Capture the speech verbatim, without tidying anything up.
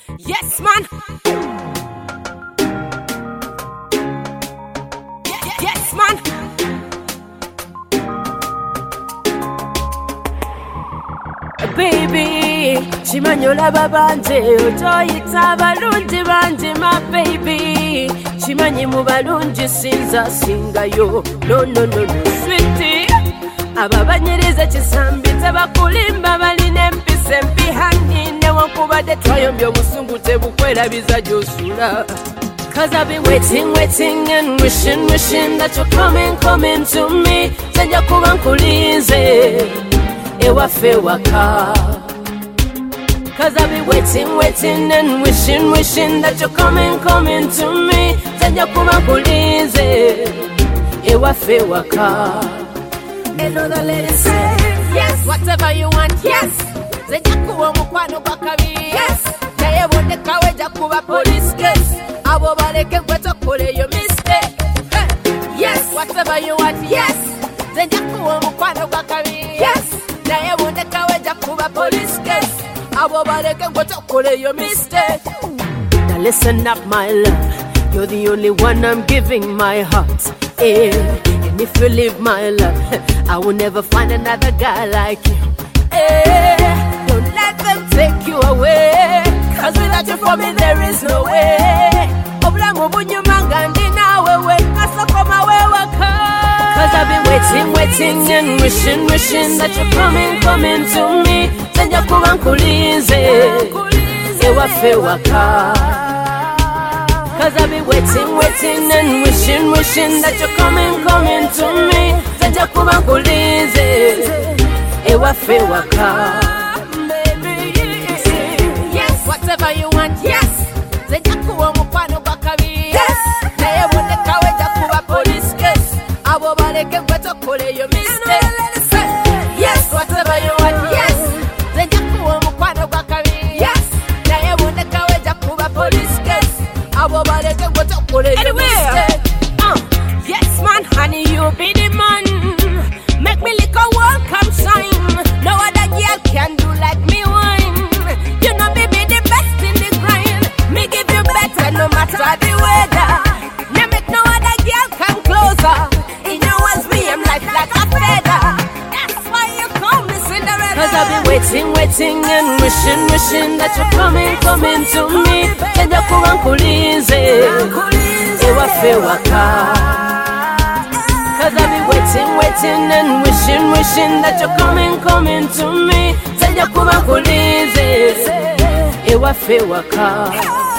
Yes, man. Yes, man. Baby, chimanyola babanje, otoyita balungi banje, my baby. Chimanyi mu balungi sinza singayo. No, no, no, no, sweetie. Ababanyereza kisambi tebakulimba balina empisa empi hani newankubadde twayombya obusungu tebukwerabiza gy'osula. Cause I've been waiting, waiting and wishing, wishing that you're coming, coming to me. Senja kuba nkulinze ewaffe waka. Cause I've been waiting, waiting and wishing, wishing that you're coming, coming to me. Senja kuba nkulinze ewaffe waka. Another lady say yes, whatever you want, yes. Zenja kuba mukwano gwa kabiri, yes. Naye bondeka weja kuba police case. Abo baleke gwe tokole yo mistake. Hey. Yes, whatever you want, yes. Zenja kuba mukwano gwa kabiri, yes. Naye bondeka weja kuba police case. Abo baleke gwe tokole yo mistake. Now listen up, my love. You're the only one I'm giving my heart. Yeah. And if you leave my love, I will never find another guy like you. Hey, don't let them take you away. Cause without you for me there is no way. Oblango bunyumanga ndina wewe kasa koma wewe ka. Cause I've been waiting, waiting and wishing, wishing that you're coming, coming to me. Senja kuba nkulinze ewaffe waka. Cause I've been waiting, waiting and wishing, wishing that you're coming, coming to me. Senja kuba nkulinze ewaffe waka. Yes, whatever you want, yes. Senja kuba mukwano gwa kabiri, yes. Naye bondeka weja kuba police case. Abo baleke gwe tokole yo mistake. Yes, whatever you want, yes. Senja kuba mukwano gwa kabiri, yes. Naye bondeka weja kuba police case. Anyway, uh, yes man, honey, you be the man. Make me lick a world come shine. No other girl can do like me wine. You know me be the best in the grind. Me give you better no matter the weather. Me make no other girl come closer. In your words me I'm like like a feather. That's why you call me Cinderella. Cause I've been waiting, waiting and wishing, wishing that you're coming, coming to me. Senja kuba nkulinze ewaffe waka. Cause I've been waiting, waiting and wishing, wishing that you're coming, coming to me. Senja kuba nkulinze ewaffe waka.